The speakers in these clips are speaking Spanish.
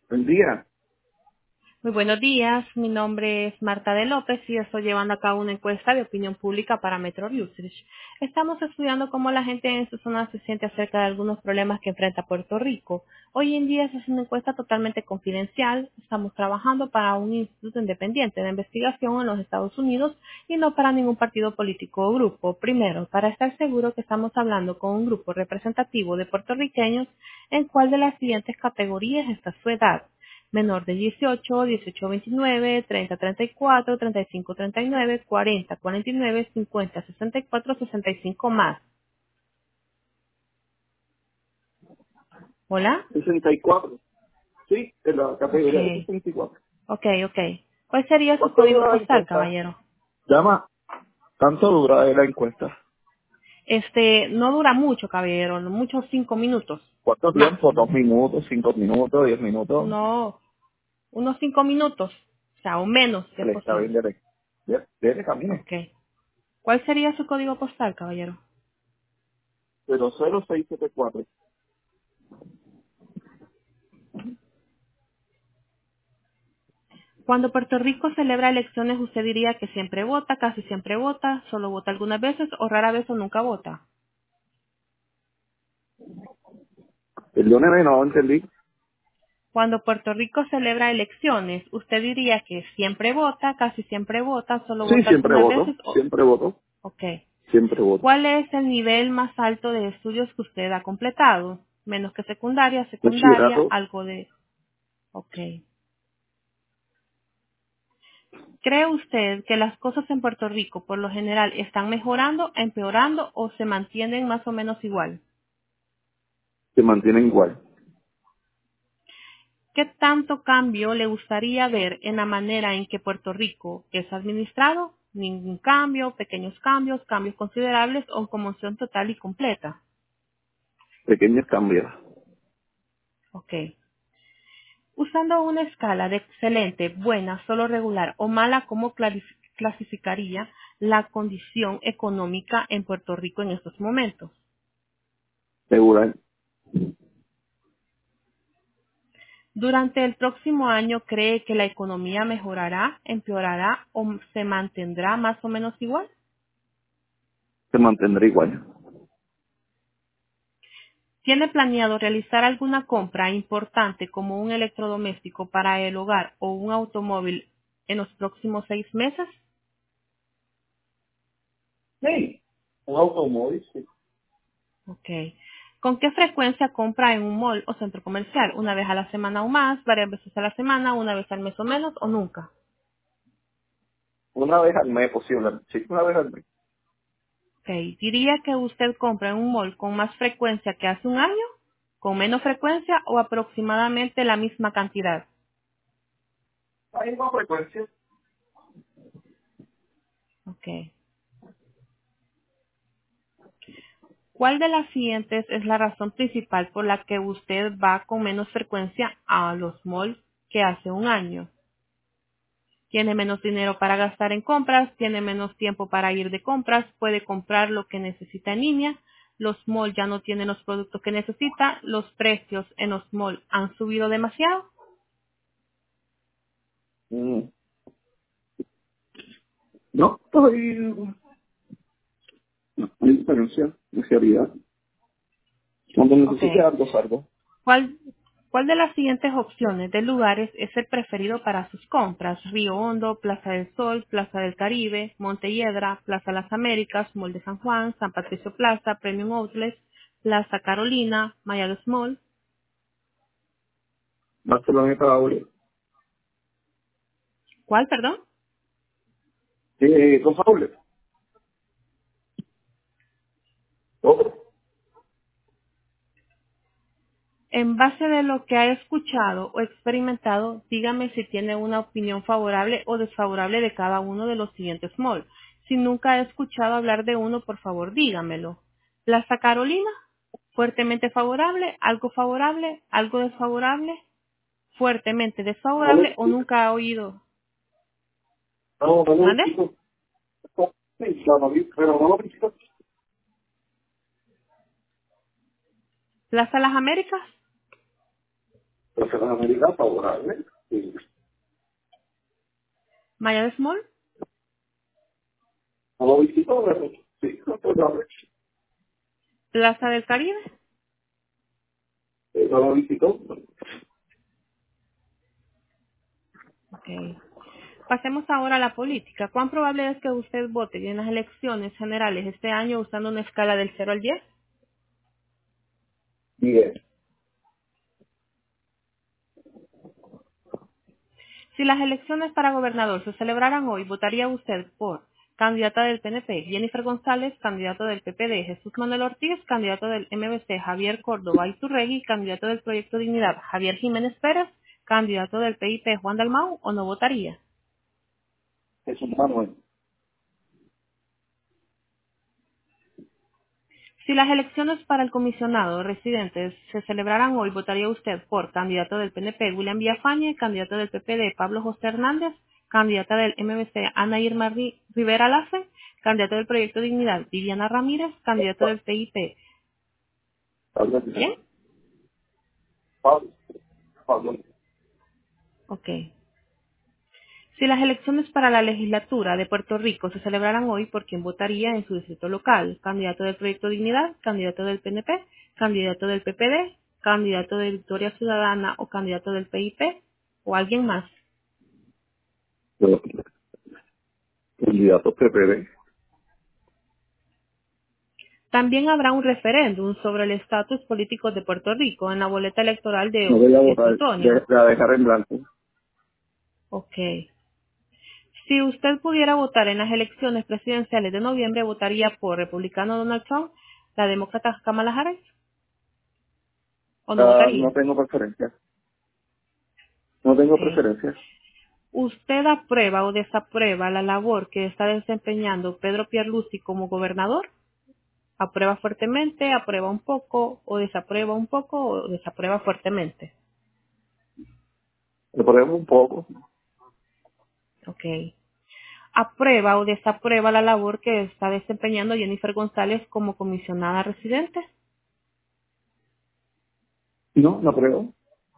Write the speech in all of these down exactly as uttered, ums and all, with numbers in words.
Buen día. Muy buenos días, mi nombre es Marta de López y estoy llevando a cabo una encuesta de opinión pública para Metro Research. Estamos estudiando cómo la gente en su zona se siente acerca de algunos problemas que enfrenta Puerto Rico. Hoy en día es una encuesta totalmente confidencial. Estamos trabajando para un instituto independiente de investigación en los Estados Unidos y no para ningún partido político o grupo. Primero, para estar seguro que estamos hablando con un grupo representativo de puertorriqueños, ¿en cuál de las siguientes categorías está su edad? Menor de dieciocho, dieciocho a veintinueve, treinta a treinta y cuatro, treinta y cinco a treinta y nueve, cuarenta a cuarenta y nueve, cincuenta a sesenta y cuatro, sesenta y cinco más. ¿Hola? sesenta y cuatro. Sí, en la categoría de Ok, sesenta y cuatro. ok, ok. ¿Cuál sería su ¿Cuánto código dura la postal, encuesta? caballero? Llama. ¿Cuánto dura la encuesta? Este, no dura mucho, caballero, no mucho cinco minutos, ¿Cuánto tiempo? ¿Dos máximo. minutos, cinco minutos, diez minutos? No, unos cinco minutos, o sea, o menos, si es Le está bien, posible. dele. Dele, dele, camine. Ok. ¿Cuál sería su código postal, caballero? cero cero seis siete cuatro. Cuando Puerto Rico celebra elecciones, ¿usted diría que siempre vota, casi siempre vota, solo vota algunas veces o rara vez o nunca vota? Perdóneme, no entendí. Cuando Puerto Rico celebra elecciones, ¿usted diría que siempre vota, casi siempre vota, solo Sí, vota siempre algunas voto. veces o...? Siempre voto. Ok. Siempre voto. ¿Cuál es el nivel más alto de estudios que usted ha completado? Menos que secundaria, secundaria, Bachillerato. algo de... Ok. ¿Cree usted que las cosas en Puerto Rico por lo general están mejorando, empeorando o se mantienen más o menos igual? Se mantiene igual. ¿Qué tanto cambio le gustaría ver en la manera en que Puerto Rico es administrado? Ningún cambio, pequeños cambios, cambios considerables o conmoción total y completa. Pequeños cambios. Ok. Usando una escala de excelente, buena, solo regular o mala, ¿cómo clarif- clasificaría la condición económica en Puerto Rico en estos momentos? Regular. Durante el próximo año, ¿cree que la economía mejorará, empeorará o se mantendrá más o menos igual? Se mantendrá igual. ¿Tiene planeado realizar alguna compra importante como un electrodoméstico para el hogar o un automóvil en los próximos seis meses? Sí. Un automóvil, sí. Ok. ¿Con qué frecuencia compra en un mall o centro comercial? ¿Una vez a la semana o más? ¿Varias veces a la semana? ¿Una vez al mes o menos? ¿O nunca? Una vez al mes posible. Sí, una vez al mes. Ok. ¿Diría que usted compra en un mall con más frecuencia que hace un año? ¿Con menos frecuencia o aproximadamente la misma cantidad? La misma frecuencia. Ok. ¿Cuál de las siguientes es la razón principal por la que usted va con menos frecuencia a los malls que hace un año? Tiene menos dinero para gastar en compras, tiene menos tiempo para ir de compras, puede comprar lo que necesita en línea, los malls ya no tienen los productos que necesita, los precios en los malls han subido demasiado. Mm. No, estoy... No hay diferencia en realidad. Cuando Ok. necesite algo, salgo. ¿Cuál, cuál de las siguientes opciones de lugares es el preferido para sus compras? Río Hondo, Plaza del Sol, Plaza del Caribe, Montelledra, Plaza Las Américas, Mall de San Juan, San Patricio Plaza, Premium Outlets, Plaza Carolina, Mayagüez Mall. Barceloneta Aure. ¿Cuál, perdón? Eh, con Aure. Otro. En base de lo que ha escuchado o experimentado, dígame si tiene una opinión favorable o desfavorable de cada uno de los siguientes malls. Si nunca ha escuchado hablar de uno, por favor, dígamelo. Plaza Carolina, fuertemente favorable, algo favorable, algo desfavorable, fuertemente No lo desfavorable o visito. nunca ha oído. No, no lo ¿Mande? visito. Sí, claro, no vi- pero no lo visito. Plaza Las Américas, Entonces, en América, favorable. Sí. Maya de Small, No lo visitó, pero sí, favorable. Plaza del Caribe. Eh, No lo visitó. Okay. Pasemos ahora a la política. ¿Cuán probable es que usted vote en las elecciones generales este año usando una escala del cero al diez? diez. Si las elecciones para gobernador se celebraran hoy, ¿votaría usted por candidata del P N P, Jennifer González, candidato del P P D, Jesús Manuel Ortiz, candidato del M V C, Javier Córdoba Iturregui, candidato del Proyecto Dignidad, Javier Jiménez Pérez, candidato del P I P, Juan Dalmau, o no votaría? Es un Manuel. Si las elecciones para el comisionado residentes se celebraran hoy, ¿votaría usted por candidato del P N P, William Villafañe, candidato del P P D, Pablo José Hernández, candidata del M V C, Ana Irma Ri- Rivera Lace, candidato del Proyecto Dignidad, Viviana Ramírez, candidato del P I P? Pablo. ¿Bien? Pablo. Pablo. Ok. Si las elecciones para la legislatura de Puerto Rico se celebraran hoy, ¿por quién votaría en su distrito local? ¿Candidato del Proyecto Dignidad, candidato del P N P, candidato del P P D, candidato de Victoria Ciudadana o candidato del P I P o alguien más? Candidato P P D. También habrá un referéndum sobre el estatus político de Puerto Rico en la boleta electoral de No hoy. voy a ¿Es votar. idóneo? De, la dejar en blanco. Ok. Si usted pudiera votar en las elecciones presidenciales de noviembre, ¿votaría por republicano Donald Trump, la demócrata Kamala Harris o no Ah, no votaría? tengo preferencia. No tengo Ok. preferencia. ¿Usted aprueba o desaprueba la labor que está desempeñando Pedro Pierluisi como gobernador? ¿Aprueba fuertemente, aprueba un poco, o desaprueba un poco, o desaprueba fuertemente? Le ponemos un poco. Ok. ¿Aprueba o desaprueba la labor que está desempeñando Jennifer González como comisionada residente? No, no creo.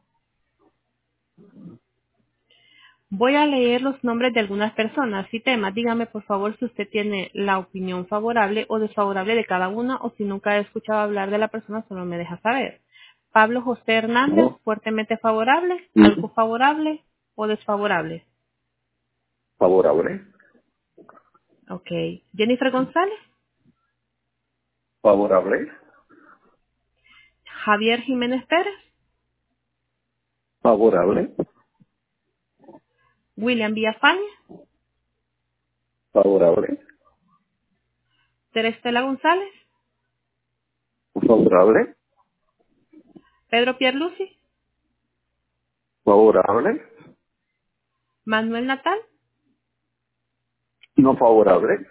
Voy a leer los nombres de algunas personas y temas. Dígame, por favor, si usted tiene la opinión favorable o desfavorable de cada una, o si nunca he escuchado hablar de la persona, solo me deja saber. Pablo José Hernández, No. fuertemente favorable, Sí. algo favorable o desfavorable. Favorable. Ok. Jennifer González, Favorable. Javier Jiménez Pérez, Favorable. William Villafañe, Favorable. Terestela González, Favorable. Pedro Pierluisi, Favorable. Manuel Natal, No favorable.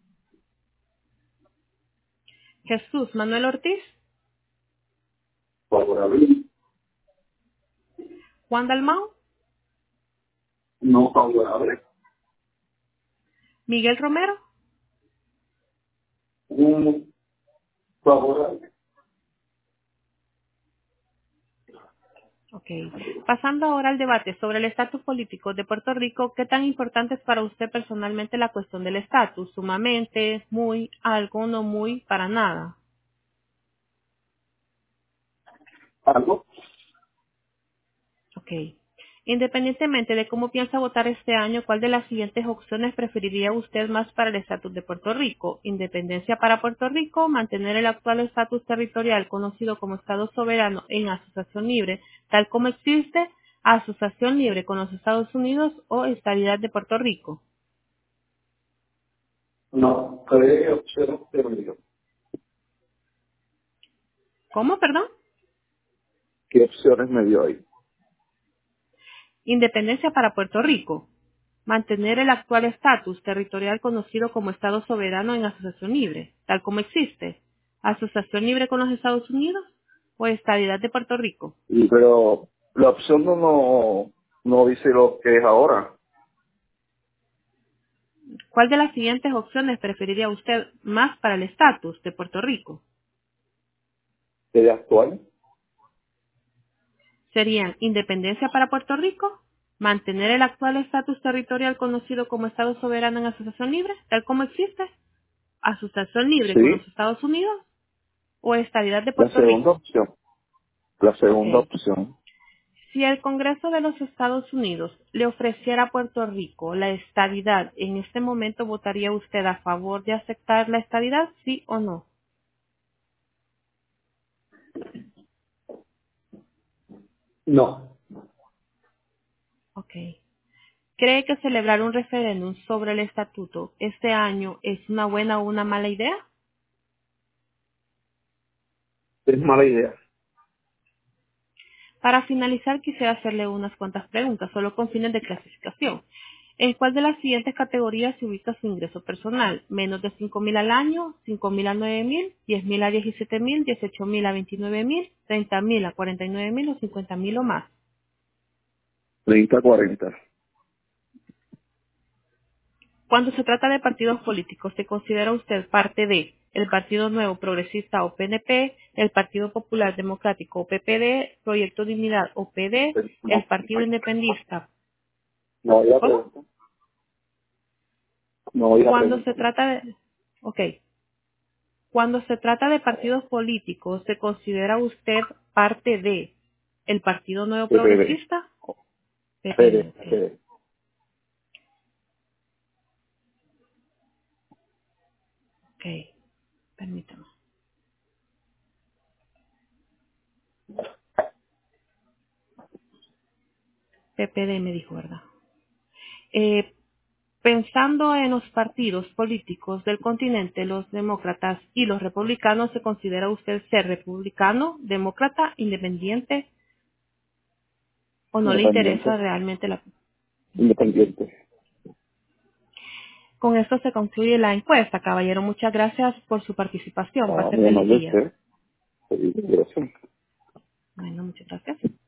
Jesús Manuel Ortiz, Favorable. Juan Dalmau, No favorable. Miguel Romero. No favorable. Ok. Pasando ahora al debate sobre el estatus político de Puerto Rico, ¿qué tan importante es para usted personalmente la cuestión del estatus? Sumamente, muy, algo, no muy, para nada. Algo. Ok. Independientemente de cómo piensa votar este año, ¿cuál de las siguientes opciones preferiría usted más para el estatus de Puerto Rico? Independencia para Puerto Rico, mantener el actual estatus territorial conocido como Estado soberano en asociación libre, tal como existe, asociación libre con los Estados Unidos o estabilidad de Puerto Rico. No. ¿Qué opciones te dio? ¿Cómo, perdón? ¿Qué opciones me dio ahí? Independencia para Puerto Rico. Mantener el actual estatus territorial conocido como Estado soberano en asociación libre, tal como existe. Asociación libre con los Estados Unidos o estabilidad de Puerto Rico. Y, pero la opción no, no, no dice lo que es ahora. ¿Cuál de las siguientes opciones preferiría usted más para el estatus de Puerto Rico? ¿Es actual? serían independencia para Puerto Rico, mantener el actual estatus territorial conocido como Estado soberano en asociación libre, tal como existe, asociación libre con los Sí, Estados Unidos, o estabilidad de la Puerto segunda Rico. opción. La Ok. segunda opción. Si el Congreso de los Estados Unidos le ofreciera a Puerto Rico la estabilidad, ¿en este momento votaría usted a favor de aceptar la estabilidad, sí o no? No. Ok. ¿Cree que celebrar un referéndum sobre el estatuto este año es una buena o una mala idea? Es mala idea. Para finalizar, quisiera hacerle unas cuantas preguntas, solo con fines de clasificación. ¿En cuál de las siguientes categorías se ubica su ingreso personal? ¿Menos de cinco mil al año, cinco mil a nueve mil, diez mil a diecisiete mil, dieciocho mil a veintinueve mil, treinta mil a cuarenta y nueve mil o cincuenta mil o más? treinta cuarenta. Cuando se trata de partidos políticos, ¿se considera usted parte de el Partido Nuevo Progresista o P N P, el Partido Popular Democrático o P P D, Proyecto Dignidad o P D, el No, Partido Independentista? no oí la ¿Cómo? pregunta. No oí la Cuando se pregunta. trata de, ok, cuando se trata de partidos políticos, ¿se considera usted parte de el Partido Nuevo P P D. Progresista o P P D? P D. Ok, P D. ok, permítame. P P D me dijo, ¿verdad? Eh, Pensando en los partidos políticos del continente, los demócratas y los republicanos, ¿se considera usted ser republicano, demócrata, independiente o no le interesa Independiente. realmente la... Independiente. Con esto se concluye la encuesta, caballero. Muchas gracias por su participación. Ah, Pase mi feliz amable día. usted. Feliz, gracias. Bueno, muchas gracias.